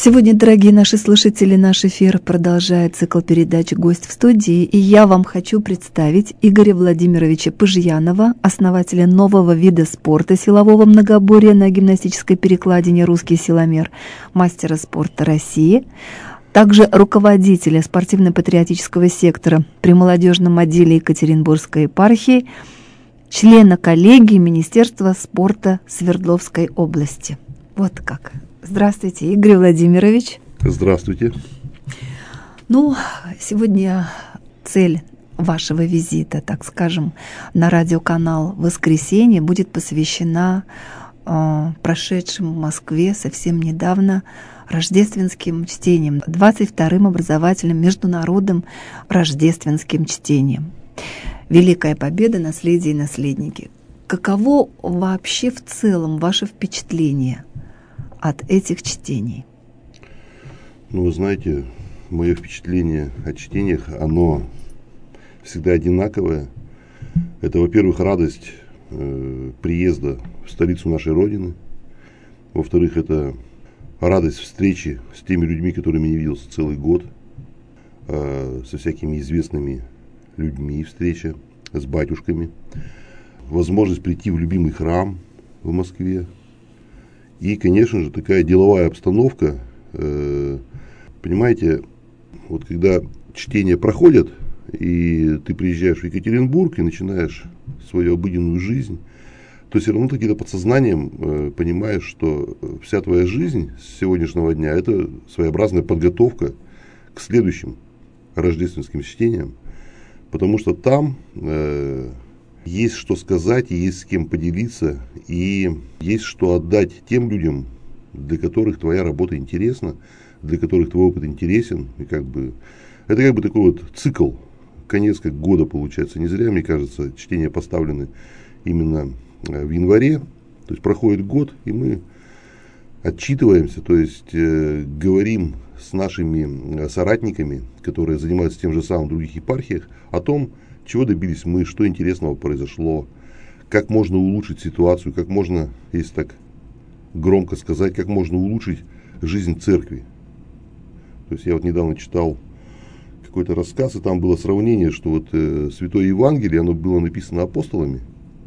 Сегодня, дорогие наши слушатели, наш эфир продолжает цикл передач «Гость в студии», и я вам хочу представить Игоря Владимировича Пыжьянова, основателя нового вида спорта силового многоборья на гимнастической перекладине «Русский силомер», мастера спорта России, также руководителя спортивно-патриотического сектора при молодежном отделе Екатеринбургской епархии, члена коллегии Министерства спорта Свердловской области. Вот как. Здравствуйте, Игорь Владимирович. Здравствуйте. Сегодня цель вашего визита, так скажем, на радиоканал «Воскресенье» будет посвящена прошедшим в Москве совсем недавно рождественским чтением, 22-м образовательным международным рождественским чтением. «Великая победа. Наследие и наследники». Каково вообще в целом ваше впечатление от этих чтений? Вы знаете, мое впечатление о чтениях, оно всегда одинаковое. Это, во-первых, радость приезда в столицу нашей Родины. Во-вторых, это радость встречи с теми людьми, которыми не виделся целый год, со всякими известными людьми встреча, с батюшками. Возможность прийти в любимый храм в Москве. И, конечно же, такая деловая обстановка. Понимаете, вот когда чтения проходят, и ты приезжаешь в Екатеринбург и начинаешь свою обыденную жизнь, то все равно ты где-то подсознанием понимаешь, что вся твоя жизнь с сегодняшнего дня – это своеобразная подготовка к следующим рождественским чтениям, потому что там есть что сказать, и есть с кем поделиться, и есть что отдать тем людям, для которых твоя работа интересна, для которых твой опыт интересен. И это такой вот цикл, конец года получается. Не зря, мне кажется, чтения поставлены именно в январе. То есть проходит год, и мы отчитываемся, то есть говорим с нашими соратниками, которые занимаются тем же самым в других епархиях, о том, чего добились мы, что интересного произошло, как можно улучшить ситуацию, как можно, если так громко сказать, как можно улучшить жизнь церкви. То есть я вот недавно читал какой-то рассказ, и там было сравнение, что вот Святое Евангелие, оно было написано апостолами,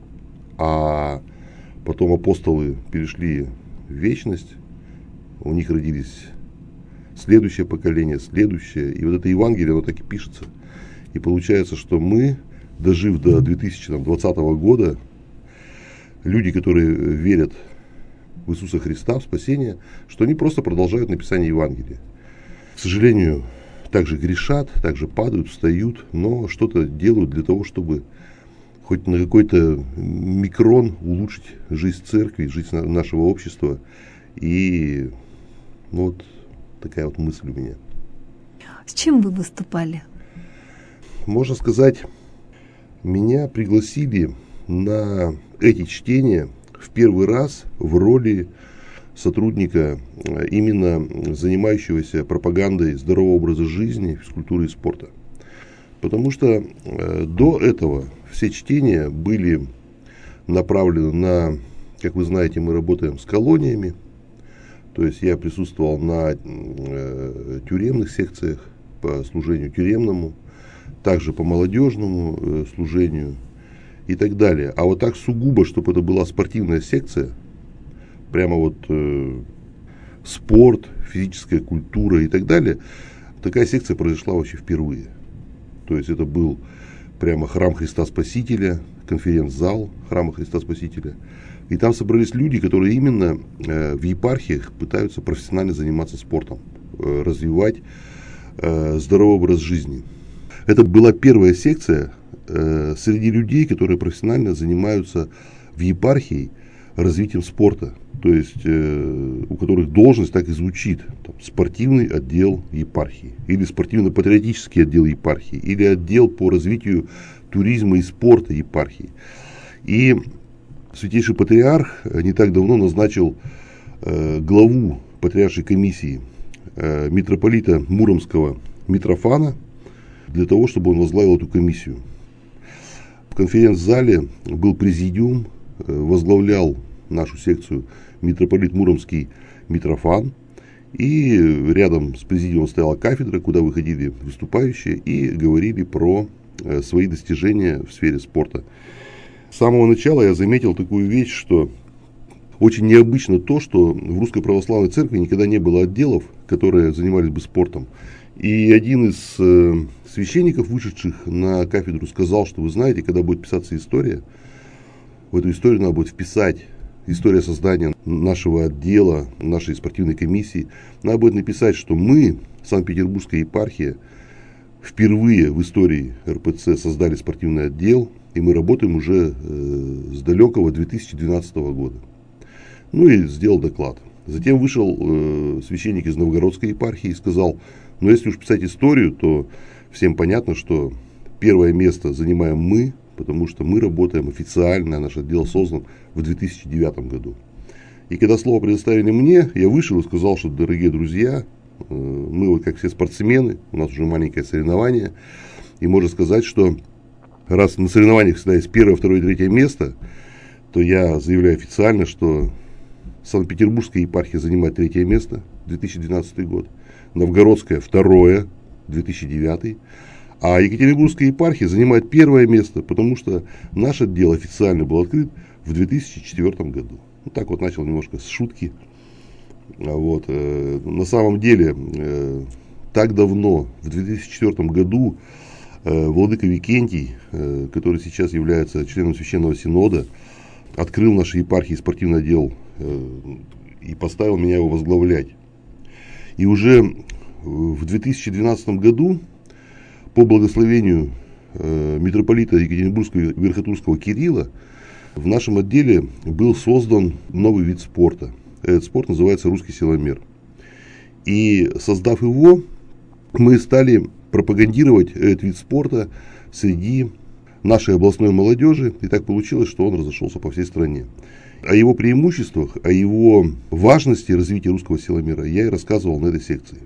а потом апостолы перешли в вечность, у них родились следующее поколение, следующее, и вот это Евангелие, оно так и пишется. И получается, что мы, дожив до 2020 года, люди, которые верят в Иисуса Христа, в спасение, что они просто продолжают написание Евангелия. К сожалению, также грешат, также падают, встают, но что-то делают для того, чтобы хоть на какой-то микрон улучшить жизнь церкви, жизнь нашего общества. И вот такая вот мысль у меня. С чем вы выступали? Можно сказать, меня пригласили на эти чтения в первый раз в роли сотрудника, именно занимающегося пропагандой здорового образа жизни, физкультуры и спорта. Потому что до этого все чтения были направлены на, как вы знаете, мы работаем с колониями, то есть я присутствовал на тюремных секциях по служению тюремному, также по молодежному служению и так далее. А вот так сугубо, чтобы это была спортивная секция, прямо вот спорт, физическая культура и так далее, такая секция произошла вообще впервые. То есть это был прямо храм Христа Спасителя, конференц-зал храма Христа Спасителя. И там собрались люди, которые именно в епархиях пытаются профессионально заниматься спортом, развивать здоровый образ жизни. Это была первая секция среди людей, которые профессионально занимаются в епархии развитием спорта. То есть у которых должность так и звучит: спортивный отдел епархии, или спортивно-патриотический отдел епархии, или отдел по развитию туризма и спорта епархии. И Святейший Патриарх не так давно назначил главу Патриаршей комиссии митрополита Муромского Митрофана для того, чтобы он возглавил эту комиссию. В конференц-зале был президиум, возглавлял нашу секцию митрополит Муромский Митрофан, И рядом с президиумом стояла кафедра, куда выходили выступающие и говорили про свои достижения в сфере спорта. С самого начала я заметил такую вещь, что очень необычно то, что в Русской Православной Церкви никогда не было отделов, которые занимались бы спортом. И один из священников, вышедших на кафедру, сказал, что вы знаете, когда будет писаться история, в эту историю надо будет вписать история создания нашего отдела, нашей спортивной комиссии. Надо будет написать, что мы, Санкт-Петербургская епархия, впервые в истории РПЦ создали спортивный отдел, и мы работаем уже с далекого 2012 года. Ну и сделал доклад. Затем вышел священник из Новгородской епархии и сказал, ну если уж писать историю, то всем понятно, что первое место занимаем мы, потому что мы работаем официально, наш отдел создан в 2009 году. И когда слово предоставили мне, я вышел и сказал, что, дорогие друзья, мы вот как все спортсмены, у нас уже маленькое соревнование, и можно сказать, что раз на соревнованиях всегда есть первое, второе и третье место, то я заявляю официально, что Санкт-Петербургская епархия занимает третье место, 2012 год, Новгородская второе, 2009, а Екатеринбургская епархия занимает первое место, потому что наш отдел официально был открыт в 2004 году. Вот так вот начал немножко с шутки. Вот. На самом деле, так давно, в 2004 году, владыка Викентий, который сейчас является членом Священного Синода, открыл нашей епархии спортивный отдел и поставил меня его возглавлять. И уже в 2012 году, по благословению митрополита Екатеринбургского Верхотурского Кирилла, в нашем отделе был создан новый вид спорта. Этот спорт называется русский силомер. И создав его, мы стали пропагандировать этот вид спорта среди нашей областной молодежи. И так получилось, что он разошелся по всей стране. О его преимуществах, о его важности развития русского силомера я и рассказывал на этой секции.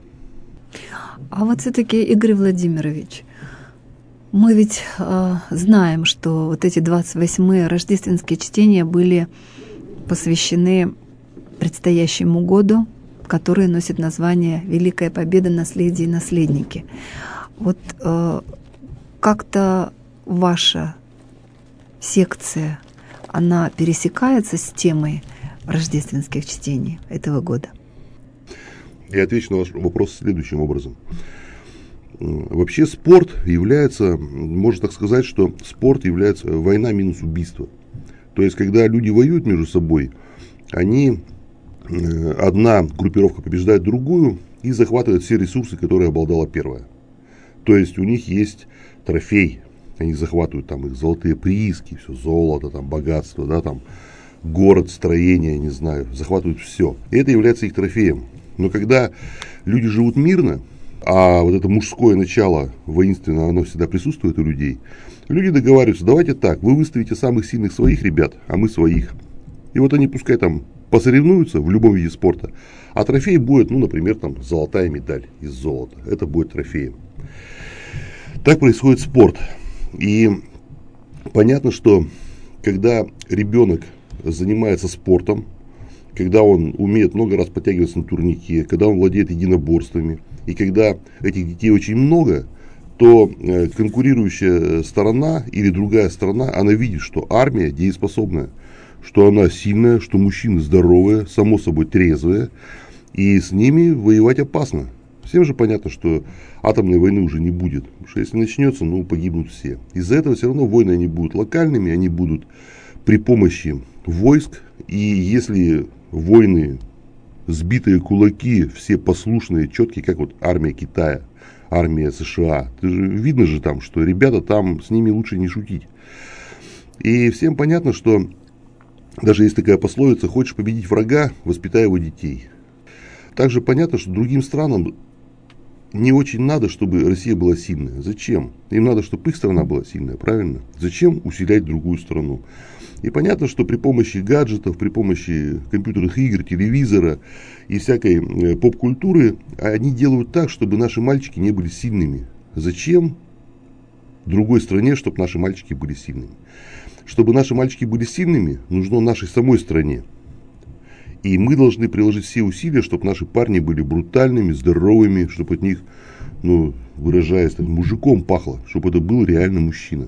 А вот все-таки, Игорь Владимирович, мы ведь знаем, что вот эти 28-е рождественские чтения были посвящены предстоящему году, который носит название «Великая Победа. Наследие и наследники». Вот как-то ваша секция, она пересекается с темой рождественских чтений этого года? Я отвечу на ваш вопрос следующим образом. Вообще спорт является, можно так сказать, что спорт является война минус убийство. То есть, когда люди воюют между собой, одна группировка побеждает другую и захватывает все ресурсы, которые обладала первая. То есть, у них есть трофей. Они захватывают там их золотые прииски, все золото, там, богатство, да, там, город, строение, не знаю, захватывают все. И это является их трофеем. Но когда люди живут мирно, а вот это мужское начало воинственное, оно всегда присутствует у людей, люди договариваются, давайте так, вы выставите самых сильных своих ребят, а мы своих. И вот они пускай там посоревнуются в любом виде спорта, а трофей будет, ну, например, там золотая медаль из золота. Это будет трофеем. Так происходит спорт. И понятно, что когда ребенок занимается спортом, когда он умеет много раз подтягиваться на турнике, когда он владеет единоборствами, и когда этих детей очень много, то конкурирующая сторона или другая сторона, она видит, что армия дееспособная, что она сильная, что мужчины здоровые, само собой трезвые, и с ними воевать опасно. Всем же понятно, что атомной войны уже не будет, потому что если начнется, ну, погибнут все. Из-за этого все равно войны они будут локальными, они будут при помощи войск, и если войны, сбитые кулаки, все послушные, четкие, как вот армия Китая, армия США. Видно же там, что ребята там, с ними лучше не шутить. И всем понятно, что даже есть такая пословица: хочешь победить врага, воспитай его детей. Также понятно, что другим странам не очень надо, чтобы Россия была сильная. Зачем? Им надо, чтобы их страна была сильная, правильно? Зачем усилять другую страну? И понятно, что при помощи гаджетов, при помощи компьютерных игр, телевизора и всякой поп-культуры они делают так, чтобы наши мальчики не были сильными. Зачем другой стране, чтобы наши мальчики были сильными? Чтобы наши мальчики были сильными, нужно нашей самой стране. И мы должны приложить все усилия, чтобы наши парни были брутальными, здоровыми, чтобы от них, выражаясь так, мужиком пахло, чтобы это был реально мужчина.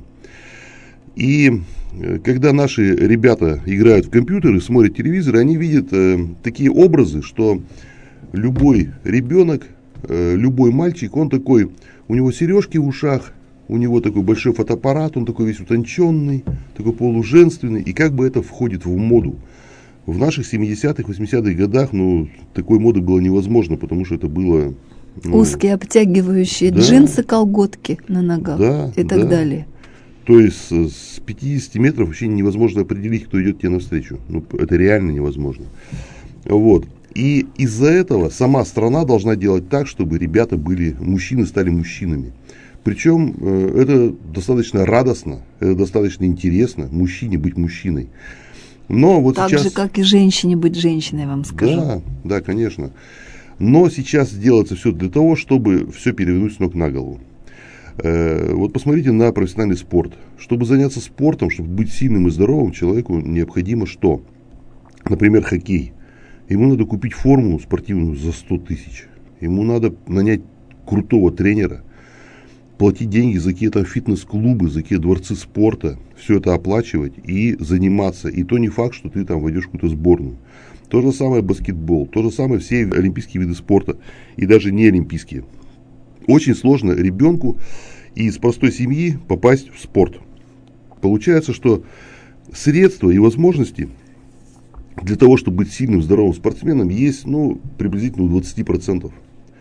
И когда наши ребята играют в компьютеры, смотрят телевизор, они видят такие образы, что любой ребенок, любой мальчик, он такой, у него сережки в ушах, у него такой большой фотоаппарат, он такой весь утонченный, такой полуженственный, и как бы это входит в моду. В наших 70-х, 80-х годах, такой моды было невозможно, потому что это было... узкие обтягивающие джинсы, колготки на ногах и так далее. То есть с 50 метров вообще невозможно определить, кто идет тебе навстречу. Это реально невозможно. Вот. И из-за этого сама страна должна делать так, чтобы ребята мужчины стали мужчинами. Причем это достаточно радостно, это достаточно интересно, мужчине быть мужчиной. Но вот так сейчас... же, как и женщине быть женщиной, вам скажу. Да, конечно. Но сейчас делается все для того, чтобы все перевернуть с ног на голову. Вот посмотрите на профессиональный спорт. Чтобы заняться спортом, чтобы быть сильным и здоровым, человеку необходимо что? Например, хоккей. Ему надо купить форму спортивную за 100 тысяч. Ему надо нанять крутого тренера, платить деньги за какие-то фитнес-клубы, за какие-то дворцы спорта, все это оплачивать и заниматься. И то не факт, что ты там войдешь в какую-то сборную. То же самое баскетбол, то же самое все олимпийские виды спорта и даже не олимпийские. Очень сложно ребенку из простой семьи попасть в спорт. Получается, что средства и возможности для того, чтобы быть сильным, здоровым спортсменом, есть приблизительно у 20%.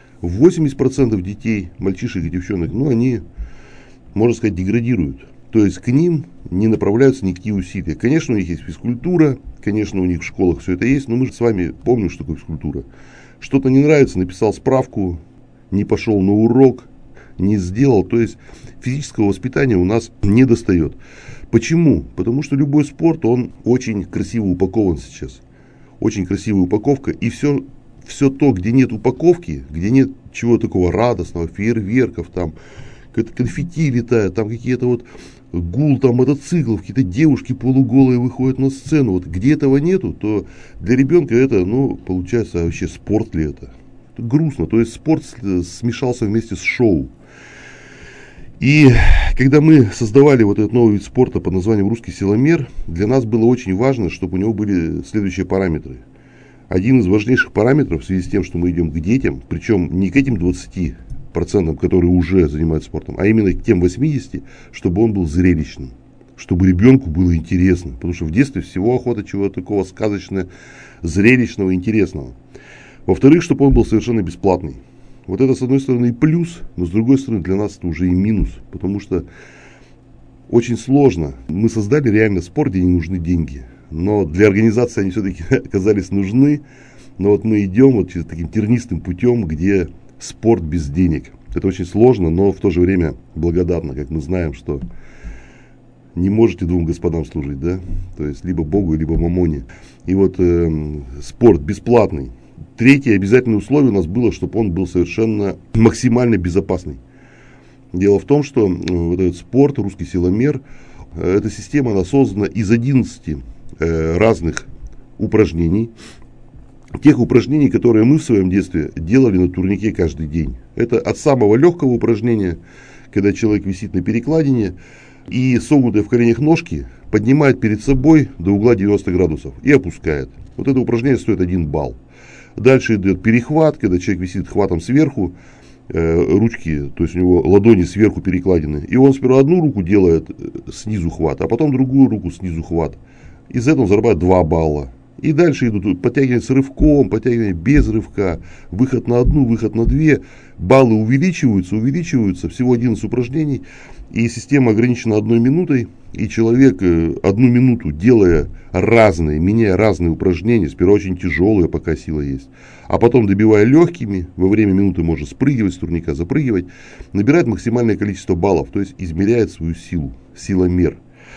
80% детей, мальчишек и девчонок, они, можно сказать, деградируют. То есть к ним не направляются никакие усилия. Конечно, у них есть физкультура, конечно, у них в школах все это есть, но мы же с вами помним, что такое физкультура. Что-то не нравится, написал справку, не пошел на урок, не сделал. То есть физического воспитания у нас не достает. Почему? Потому что любой спорт, он очень красиво упакован сейчас. Очень красивая упаковка. И все то, где нет упаковки, где нет чего такого радостного, фейерверков, там конфетти летают, там какие-то гул, там мотоциклов, какие-то девушки полуголые выходят на сцену. Вот где этого нету, то для ребенка это, получается, вообще спорт ли это? Грустно. То есть спорт смешался вместе с шоу. И когда мы создавали вот этот новый вид спорта под названием «Русский силомер», для нас было очень важно, чтобы у него были следующие параметры. Один из важнейших параметров в связи с тем, что мы идем к детям, причем не к этим 20%, которые уже занимаются спортом, а именно к тем 80%, чтобы он был зрелищным, чтобы ребенку было интересно. Потому что в детстве всего охота чего-то такого сказочного, зрелищного, интересного. Во-вторых, чтобы он был совершенно бесплатный. Вот это, с одной стороны, и плюс, но с другой стороны, для нас это уже и минус. Потому что очень сложно. Мы создали реально спорт, где не нужны деньги. Но для организации они все-таки оказались нужны. Но вот мы идем через таким тернистым путем, где спорт без денег. Это очень сложно, но в то же время благодатно, как мы знаем, что не можете двум господам служить, да? То есть либо Богу, либо мамоне. И вот спорт бесплатный. Третье обязательное условие у нас было, чтобы он был совершенно максимально безопасный. Дело в том, что вот этот спорт, русский силомер, эта система, она создана из 11 разных упражнений. Тех упражнений, которые мы в своем детстве делали на турнике каждый день. Это от самого легкого упражнения, когда человек висит на перекладине и согнутые в коленях ножки поднимает перед собой до угла 90 градусов и опускает. Вот это упражнение стоит 1 балл. Дальше идет перехват, когда человек висит хватом сверху, ручки, то есть у него ладони сверху перекладины. И он сперва одну руку делает снизу хват, а потом другую руку снизу хват. Из этого он зарабатывает 2 балла. И дальше идут подтягивания с рывком, подтягивания без рывка, выход на одну, выход на 2. Баллы увеличиваются, всего 11 упражнений. И система ограничена 1 минутой. И человек 1 минуту, делая меняя разные упражнения, сперва очень тяжелые, пока сила есть, а потом добивая легкими, во время минуты может спрыгивать с турника, запрыгивать, набирает максимальное количество баллов, то есть измеряет свою силу, силомер.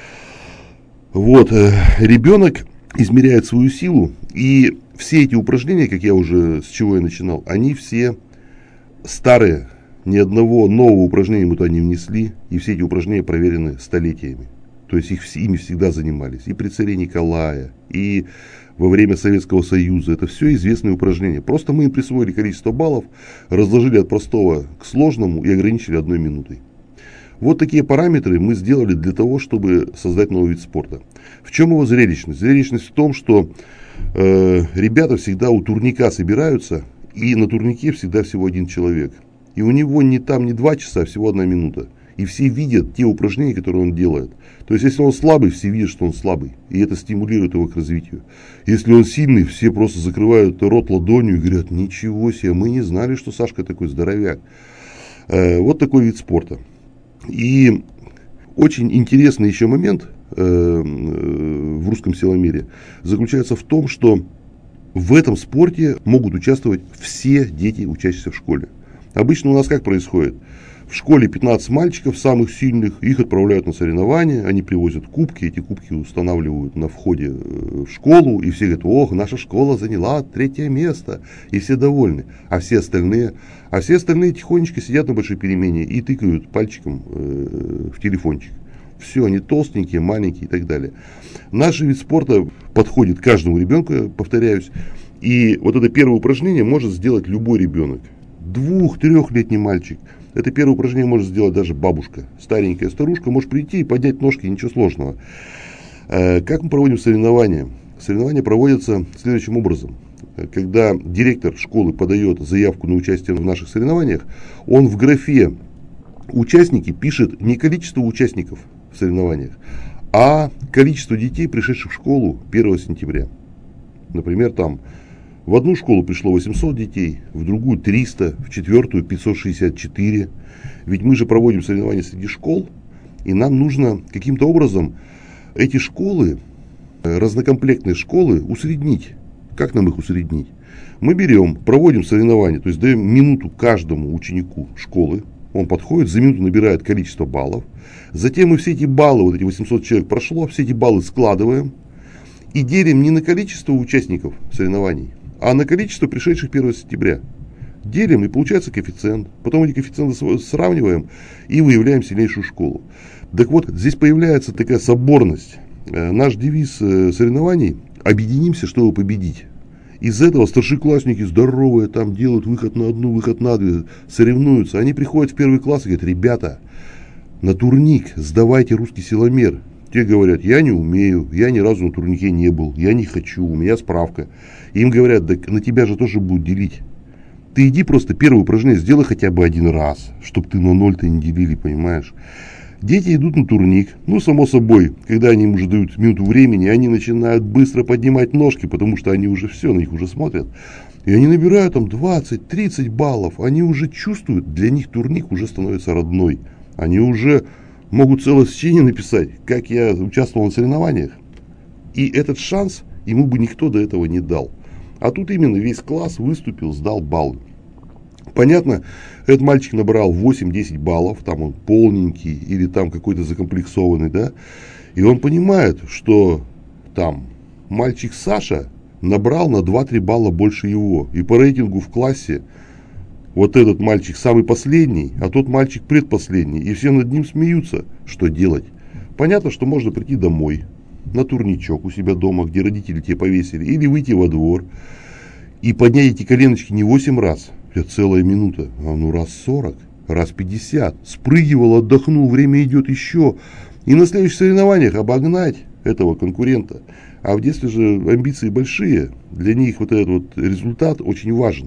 Вот, ребенок измеряет свою силу, и все эти упражнения, как я уже, с чего я начинал, они все старые, ни одного нового упражнения мы туда не внесли, и все эти упражнения проверены столетиями. То есть ими всегда занимались. И при царе Николае, и во время Советского Союза. Это все известные упражнения. Просто мы им присвоили количество баллов, разложили от простого к сложному и ограничили 1 минутой. Вот такие параметры мы сделали для того, чтобы создать новый вид спорта. В чем его зрелищность? Зрелищность в том, что ребята всегда у турника собираются, и на турнике всегда всего 1 человек. И у него не 2 часа, а всего 1 минута. И все видят те упражнения, которые он делает. То есть, если он слабый, все видят, что он слабый. И это стимулирует его к развитию. Если он сильный, все просто закрывают рот ладонью и говорят: ничего себе, мы не знали, что Сашка такой здоровяк. Вот такой вид спорта. И очень интересный еще момент в русском силомере заключается в том, что в этом спорте могут участвовать все дети, учащиеся в школе. Обычно у нас как происходит? В школе 15 мальчиков, самых сильных, их отправляют на соревнования, они привозят кубки, эти кубки устанавливают на входе в школу, и все говорят: ох, наша школа заняла 3-е место, и все довольны. А все остальные тихонечко сидят на большой перемене и тыкают пальчиком в телефончик. Все, они толстенькие, маленькие и так далее. Наш вид спорта подходит каждому ребенку, повторяюсь, и вот это первое упражнение может сделать любой ребенок. 2-3-летний мальчик. Это первое упражнение может сделать даже бабушка. Старенькая старушка может прийти и поднять ножки, ничего сложного. Как мы проводим соревнования? Соревнования проводятся следующим образом. Когда директор школы подает заявку на участие в наших соревнованиях, он в графе «Участники» пишет не количество участников в соревнованиях, а количество детей, пришедших в школу 1 сентября. Например, там в одну школу пришло 800 детей, в другую 300, в 4-ю 564. Ведь мы же проводим соревнования среди школ, и нам нужно каким-то образом эти школы, разнокомплектные школы, усреднить. Как нам их усреднить? Мы берем, проводим соревнования, то есть даем минуту каждому ученику школы. Он подходит, за минуту набирает количество баллов. Затем мы все эти баллы, вот эти 800 человек прошло, все эти баллы складываем и делим не на количество участников соревнований, а на количество пришедших 1 сентября. Делим, и получается коэффициент. Потом эти коэффициенты сравниваем и выявляем сильнейшую школу. Так вот, здесь появляется такая соборность. Наш девиз соревнований – объединимся, чтобы победить. Из этого старшеклассники здоровые там делают выход на 1, выход на 2, соревнуются. Они приходят в 1 класс и говорят: ребята, на турник сдавайте русский силомер. Те говорят: я не умею, я ни разу на турнике не был, я не хочу, у меня справка. И им говорят: да на тебя же тоже будут делить. Ты иди просто первое упражнение сделай хотя бы 1 раз, чтобы ты на 0-то не делили, понимаешь. Дети идут на турник, само собой, когда они им уже дают минуту времени, они начинают быстро поднимать ножки, потому что они уже все, на них уже смотрят. И они набирают там 20-30 баллов, они уже чувствуют, для них турник уже становится родной. Они уже могут целое сочинение написать, как я участвовал в соревнованиях. И этот шанс ему бы никто до этого не дал. А тут именно весь класс выступил, сдал баллы. Понятно, этот мальчик набрал 8-10 баллов, там он полненький или там какой-то закомплексованный, да, и он понимает, что там мальчик Саша набрал на 2-3 балла больше его, и по рейтингу в классе вот этот мальчик самый последний, а тот мальчик предпоследний, и все над ним смеются. Что делать? Понятно, что можно прийти домой, на турничок у себя дома, где родители тебе повесили, или выйти во двор и поднять эти коленочки не 8 раз, это целая минута, а раз 40, раз 50, спрыгивал, отдохнул, время идет еще, и на следующих соревнованиях обогнать этого конкурента. А в детстве же амбиции большие, для них вот этот вот результат очень важен.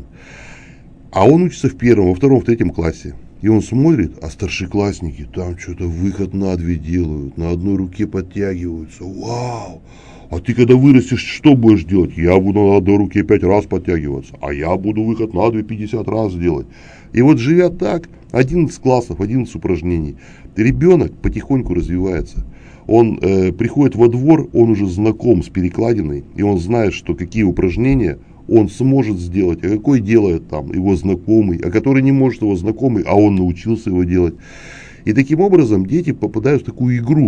А он учится в 1, во 2, в 3 классе. И он смотрит, а старшеклассники там что-то выход на 2 делают, на 1 руке подтягиваются. Вау! А ты когда вырастешь, что будешь делать? Я буду на 1 руке 5 раз подтягиваться, а я буду выход на 2 50 раз делать. И вот живя так, 11 классов, 11 упражнений, ребенок потихоньку развивается. Он приходит во двор, он уже знаком с перекладиной, и он знает, что какие упражнения он сможет сделать, а какой делает там его знакомый, а который не может его знакомый, а он научился его делать. И таким образом дети попадают в такую игру.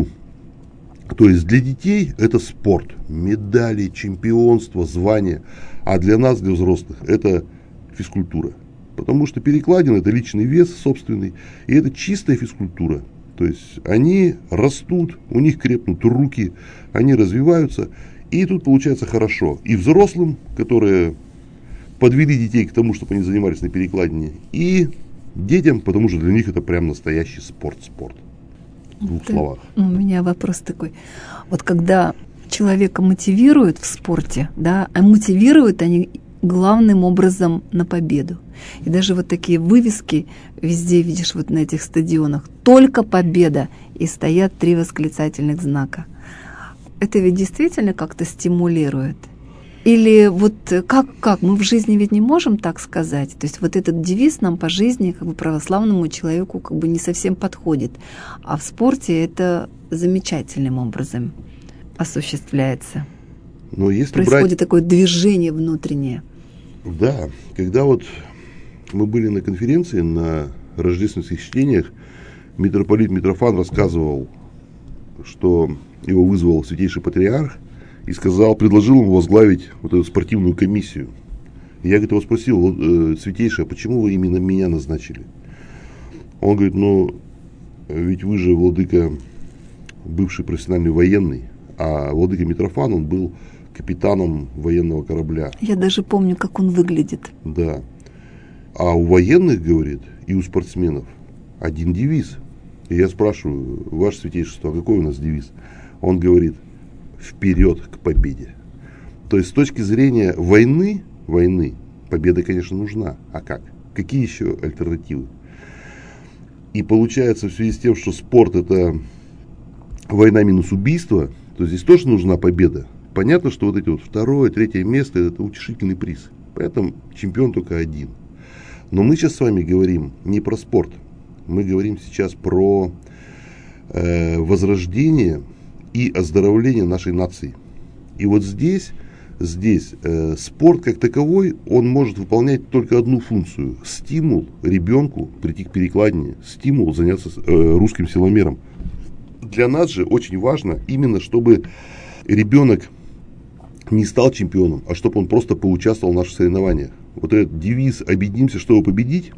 То есть для детей это спорт, медали, чемпионство, звания, а для нас, для взрослых, это физкультура. Потому что перекладина – это личный вес собственный, и это чистая физкультура. То есть они растут, у них крепнут руки, они развиваются, И тут получается хорошо. И взрослым, которые подвели детей к тому, чтобы они занимались на перекладине, и детям, потому что для них это прям настоящий спорт. В двух словах. У меня вопрос такой. Вот когда человека мотивируют в спорте, да, а мотивируют они главным образом на победу. И даже вот такие вывески везде видишь вот на этих стадионах. Только победа. И стоят 3 восклицательных знака. Это ведь действительно как-то стимулирует? Или вот как? Мы в жизни ведь не можем так сказать. То есть вот этот девиз нам по жизни, как бы православному человеку, как бы не совсем подходит. А в спорте это замечательным образом осуществляется. Но если происходит такое движение внутреннее. Да, когда вот мы были на конференции, на рождественских чтениях, митрополит Митрофан рассказывал, что его вызвал святейший патриарх и предложил ему возглавить вот эту спортивную комиссию. И я его спросил: святейший, а почему вы именно меня назначили? Он говорит: ведь вы же, владыка, бывший профессиональный военный, а владыка Митрофан, он был капитаном военного корабля. Я даже помню, как он выглядит. Да. А у военных, говорит, и у спортсменов один девиз. И я спрашиваю: ваше святейшество, а какой у нас девиз? Он говорит: вперед к победе. То есть с точки зрения войны, победа, конечно, нужна. А как? Какие еще альтернативы? И получается, в связи с тем, что спорт — это война минус убийство, то здесь тоже нужна победа. Понятно, что вот эти вот 2-е, 3-е место — это утешительный приз. Поэтому чемпион только один. Но мы сейчас с вами говорим не про спорт. Мы говорим сейчас про возрождение и оздоровление нашей нации. И вот здесь спорт как таковой, он может выполнять только одну функцию: стимул ребенку прийти к перекладине, стимул заняться русским силомером. Для нас же очень важно именно, чтобы ребенок не стал чемпионом, а чтобы он просто поучаствовал в наших соревнованиях. Вот этот девиз «Объединимся, чтобы победить»,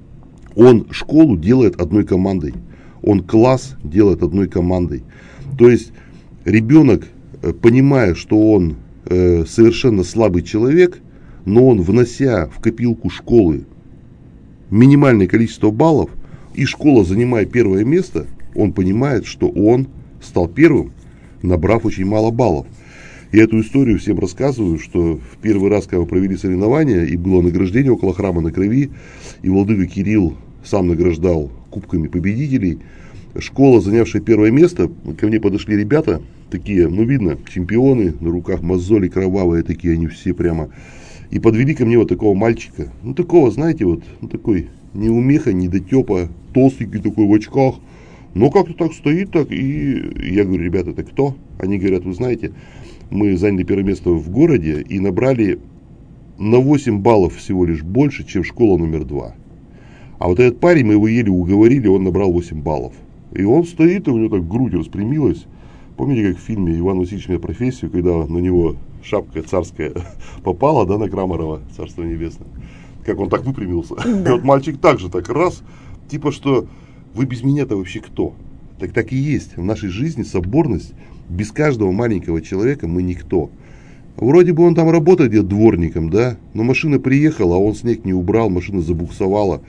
он школу делает одной командой, он класс делает одной командой. То есть ребенок, понимая, что он совершенно слабый человек, но он, внося в копилку школы минимальное количество баллов, и школа занимая 1-е место, он понимает, что он стал первым, набрав очень мало баллов. Я эту историю всем рассказываю, что в первый раз, когда мы провели соревнования, и было награждение около храма на Крови, и владыка Кирилл сам награждал кубками победителей, школа, занявшая 1-е место, ко мне подошли ребята, такие, видно, чемпионы, на руках мозоли кровавые такие, они все прямо, и подвели ко мне вот такого мальчика, такого, знаете, такой неумеха, недотепа, толстенький такой в очках, но как-то так стоит, так, и я говорю: ребята, это кто? Они говорят: вы знаете, мы заняли 1-е место в городе и набрали на 8 баллов всего лишь больше, чем школа номер 2. А вот этот парень, мы его еле уговорили, он набрал 8 баллов. И он стоит, и у него так грудь распрямилась. Помните, как в фильме «Иван Васильевич меняет профессию», когда на него шапка царская попала, да, на Крамарова, царство небесное. Как он так выпрямился. Да. И вот мальчик так раз, типа что: вы без меня-то вообще кто? Так и есть. В нашей жизни соборность. Без каждого маленького человека мы никто. Вроде бы он там работает где-то дворником, да, но машина приехала, а он снег не убрал, машина забуксовала,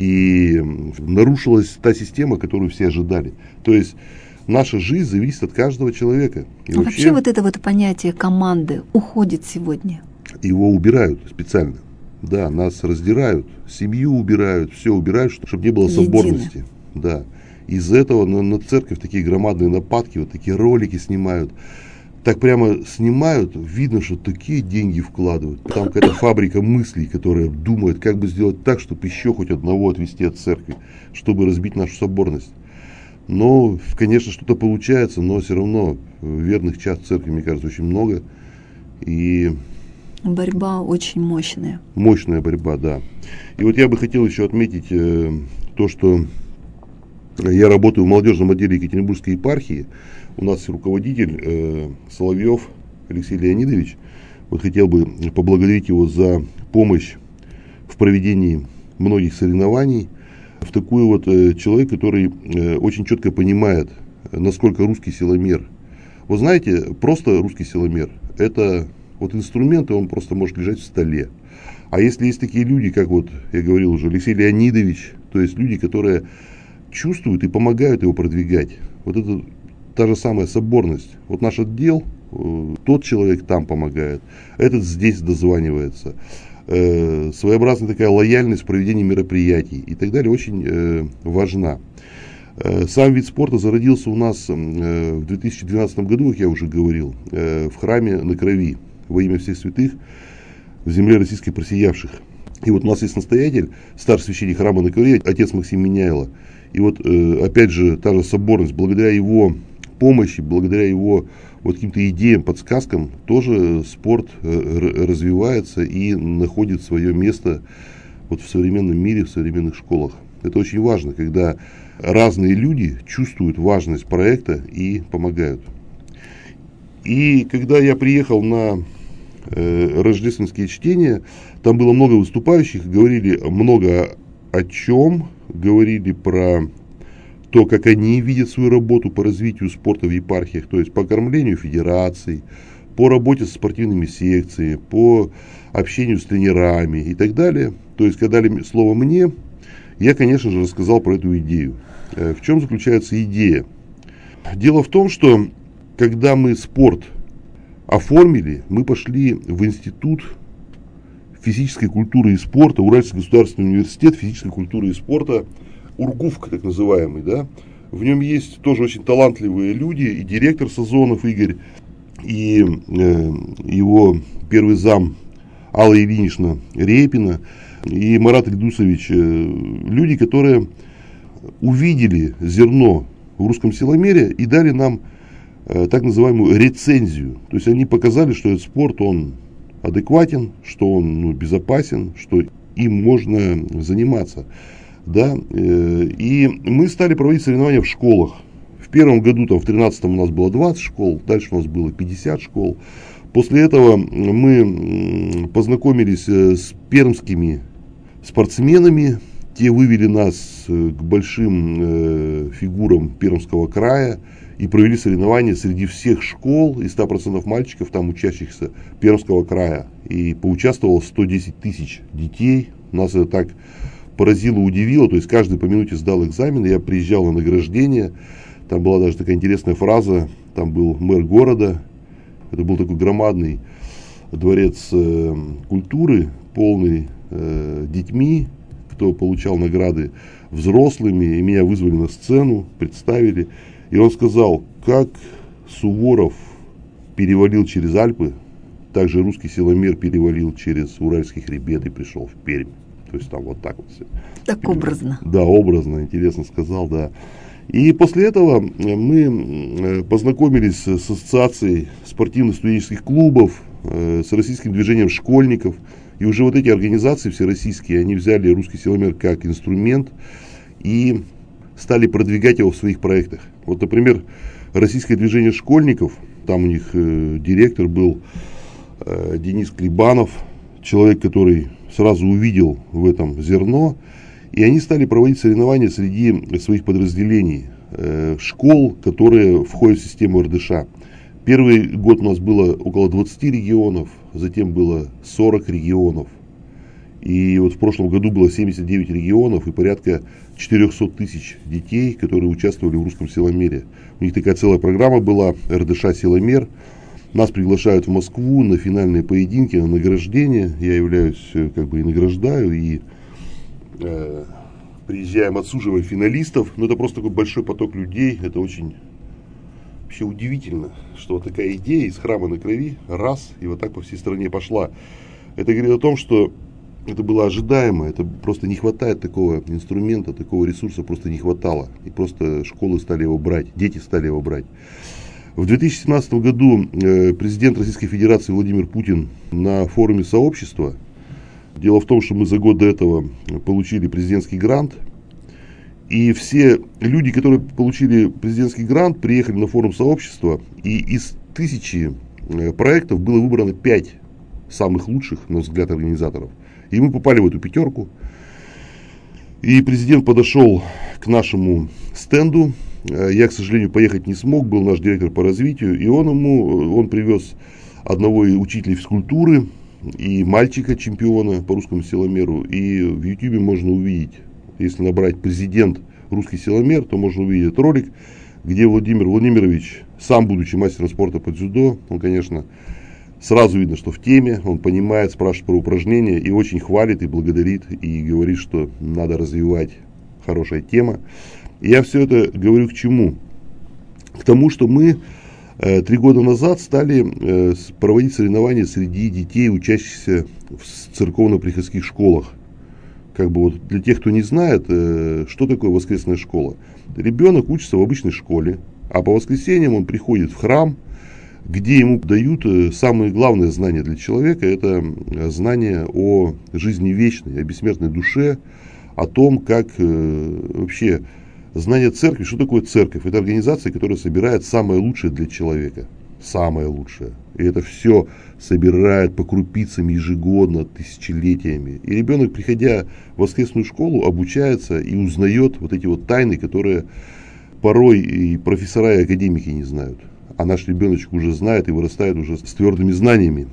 и нарушилась та система, которую все ожидали. То есть наша жизнь зависит от каждого человека. И вообще вот это вот понятие команды уходит сегодня. Его убирают специально. Да, нас раздирают, семью убирают, все убирают, чтобы не было соборности. Да. Из-за этого на церковь такие громадные нападки, вот такие ролики снимают. Так прямо снимают, видно, что такие деньги вкладывают. Там какая-то фабрика мыслей, которая думает, как бы сделать так, чтобы еще хоть одного отвести от церкви, чтобы разбить нашу соборность. Но, конечно, что-то получается, но все равно верных чад церкви, мне кажется, очень много. И борьба очень мощная. Мощная борьба, да. И вот я бы хотел еще отметить то, что я работаю в молодежном отделе Екатеринбургской епархии. У нас руководитель Соловьев Алексей Леонидович. Вот хотел бы поблагодарить его за помощь в проведении многих соревнований. В такой вот человек, который очень четко понимает, насколько русский силомер. Вы знаете, просто русский силомер — это вот инструмент, и он просто может лежать в столе. А если есть такие люди, как вот я говорил уже, Алексей Леонидович, то есть люди, которые чувствуют и помогают его продвигать. Вот это та же самая соборность. Вот наш отдел, тот человек там помогает, этот здесь дозванивается. Своеобразная такая лояльность в проведении мероприятий и так далее очень важна. Сам вид спорта зародился у нас в 2012 году, как я уже говорил, в храме на Крови во имя всех святых в земле российской просиявших. И вот у нас есть настоятель, старший священник храма на Крови, отец Максим Меняйло. И вот опять же та же соборность, благодаря его помощи, благодаря его вот каким-то идеям, подсказкам, тоже спорт развивается и находит свое место вот в современном мире, в современных школах. Это очень важно, когда разные люди чувствуют важность проекта и помогают. И когда я приехал на рождественские чтения, там было много выступающих, говорили много о чем, говорили про то, как они видят свою работу по развитию спорта в епархиях, то есть по кормлению федераций, по работе с спортивными секциями, по общению с тренерами и так далее. То есть, когда дали слово мне, я, конечно же, рассказал про эту идею. В чем заключается идея? Дело в том, что когда мы спорт оформили, мы пошли в институт физической культуры и спорта, Уральский государственный университет физической культуры и спорта, УрГУФК, так называемый, да. В нем есть тоже очень талантливые люди, и директор Сазонов Игорь, и его первый зам Алла Ильинична Репина, и Марат Ильдусович, люди, которые увидели зерно в русском силомере и дали нам так называемую рецензию. То есть они показали, что этот спорт, он адекватен, что он безопасен, что им можно заниматься. Да? И мы стали проводить соревнования в школах. В первом году, там, в 2013 у нас было 20 школ, дальше у нас было 50 школ. После этого мы познакомились с пермскими спортсменами. Те вывели нас к большим фигурам Пермского края и провели соревнования среди всех школ и 100% мальчиков, там учащихся Пермского края. И поучаствовало 110 тысяч детей. Нас это так поразило, удивило. То есть каждый по минуте сдал экзамен. Я приезжал на награждение. Там была даже такая интересная фраза. Там был мэр города. Это был такой громадный дворец культуры, полный детьми, кто получал награды, взрослыми. И меня вызвали на сцену, представили. И он сказал, как Суворов перевалил через Альпы, так же русский силомер перевалил через Уральский хребет и пришел в Пермь. То есть там вот так вот все. Так образно. Да, образно, интересно сказал, да. И после этого мы познакомились с ассоциацией спортивных студенческих клубов, с российским движением школьников. И уже вот эти организации всероссийские, они взяли русский силомер как инструмент и стали продвигать его в своих проектах. Вот, например, российское движение школьников, там у них директор был Денис Клебанов, человек, который сразу увидел в этом зерно, и они стали проводить соревнования среди своих подразделений, школ, которые входят в систему РДШ. Первый год у нас было около 20 регионов, затем было 40 регионов. И вот в прошлом году было 79 регионов и порядка 400 тысяч детей, которые участвовали в русском силомере. У них такая целая программа была, РДШ «Силомер». Нас приглашают в Москву на финальные поединки, на награждение. Я являюсь, как бы и награждаю, и приезжаем, отсуживаем финалистов. Но это просто такой большой поток людей. Это очень вообще удивительно, что вот такая идея из храма на Крови раз и вот так по всей стране пошла. Это говорит о том, что это было ожидаемо, это просто не хватает такого инструмента, такого ресурса просто не хватало. И просто школы стали его брать, дети стали его брать. В 2017 году президент Российской Федерации Владимир Путин на форуме сообщества, дело в том, что мы за год до этого получили президентский грант, и все люди, которые получили президентский грант, приехали на форум сообщества, и из 1000 проектов было выбрано 5 самых лучших, на взгляд организаторов. И мы попали в эту пятерку. И президент подошел к нашему стенду. Я, к сожалению, поехать не смог, был наш директор по развитию. И он привез одного учителя физкультуры и мальчика-чемпиона по русскому силомеру. И в YouTube можно увидеть, если набрать «президент русский силомер», то можно увидеть этот ролик, где Владимир Владимирович, сам будучи мастером спорта по дзюдо, он, конечно, сразу видно, что в теме, он понимает, спрашивает про упражнения и очень хвалит и благодарит, и говорит, что надо развивать, хорошая тема. И я все это говорю к чему? К тому, что мы 3 года назад стали проводить соревнования среди детей, учащихся в церковно-приходских школах. Как бы вот для тех, кто не знает, что такое воскресная школа. Ребенок учится в обычной школе, а по воскресеньям он приходит в храм, где ему дают самые главные знания для человека. Это знания о жизни вечной, о бессмертной душе, о том, как вообще знание церкви, что такое церковь. Это организация, которая собирает самое лучшее для человека. Самое лучшее. И это все собирает по крупицам ежегодно, тысячелетиями. И ребенок, приходя в воскресную школу, обучается и узнает вот эти вот тайны, которые порой и профессора, и академики не знают. А наш ребеночек уже знает и вырастает уже с твердыми знаниями.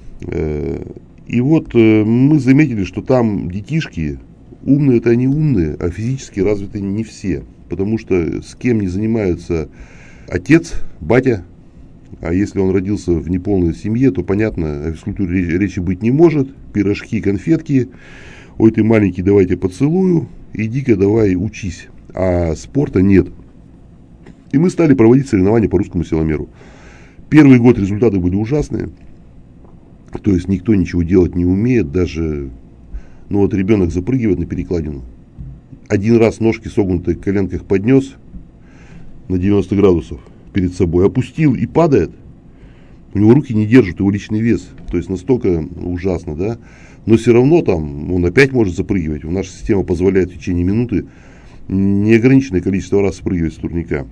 И вот мы заметили, что там детишки, умные это они умные, а физически развиты не все. Потому что с кем не занимается отец, батя, а если он родился в неполной семье, то понятно, о физкультуре речи быть не может. Пирожки, конфетки, ой ты маленький, давай тебя поцелую, иди-ка давай учись. А спорта нет. И мы стали проводить соревнования по русскому силомеру. Первый год результаты были ужасные. То есть никто ничего делать не умеет, даже ребенок запрыгивает на перекладину. Один раз ножки согнутые в коленках поднес на 90 градусов перед собой, опустил и падает. У него руки не держат его личный вес. То есть настолько ужасно, да. Но все равно там он опять может запрыгивать. Наша система позволяет в течение минуты неограниченное количество раз спрыгивать с турника.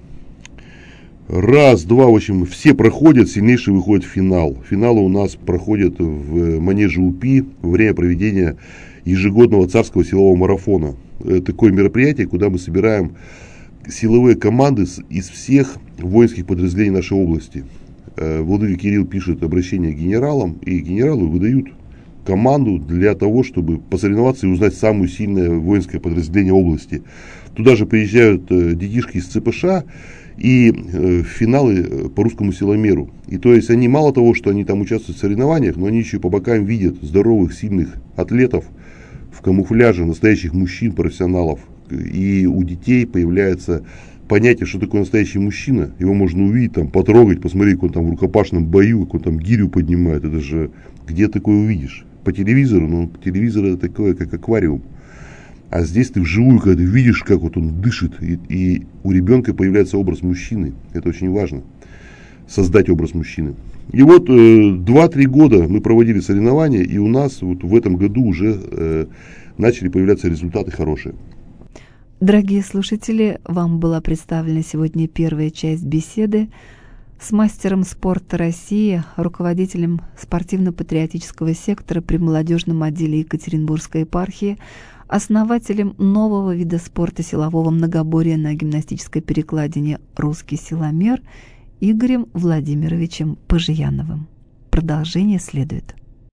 Раз, два, в общем, все проходят, сильнейший выходит в финал. Финалы у нас проходят в манеже УПИ во время проведения ежегодного царского силового марафона. Такое мероприятие, куда мы собираем силовые команды из всех воинских подразделений нашей области. Владыка Кирилл пишет обращение к генералам, и генералы выдают команду для того, чтобы посоревноваться и узнать самое сильное воинское подразделение области. Туда же приезжают детишки из ЦПШ и финалы по русскому силомеру. И то есть они мало того, что они там участвуют в соревнованиях, но они еще по бокам видят здоровых, сильных атлетов в камуфляже, настоящих мужчин, профессионалов. И у детей появляется понятие, что такое настоящий мужчина. Его можно увидеть, там, потрогать, посмотреть, как он там в рукопашном бою, как он там гирю поднимает. Это же где такое увидишь? По телевизору, но телевизор это такое, как аквариум. А здесь ты вживую, когда ты видишь, как вот он дышит, и у ребенка появляется образ мужчины. Это очень важно. Создать образ мужчины. И вот 2-3 года мы проводили соревнования, и у нас вот в этом году уже начали появляться результаты хорошие. Дорогие слушатели, вам была представлена сегодня первая часть беседы с мастером спорта России, руководителем спортивно-патриотического сектора при молодежном отделе Екатеринбургской епархии, основателем нового вида спорта силового многоборья на гимнастической перекладине «Русский силомер» Игорем Владимировичем Пожияновым. Продолжение следует.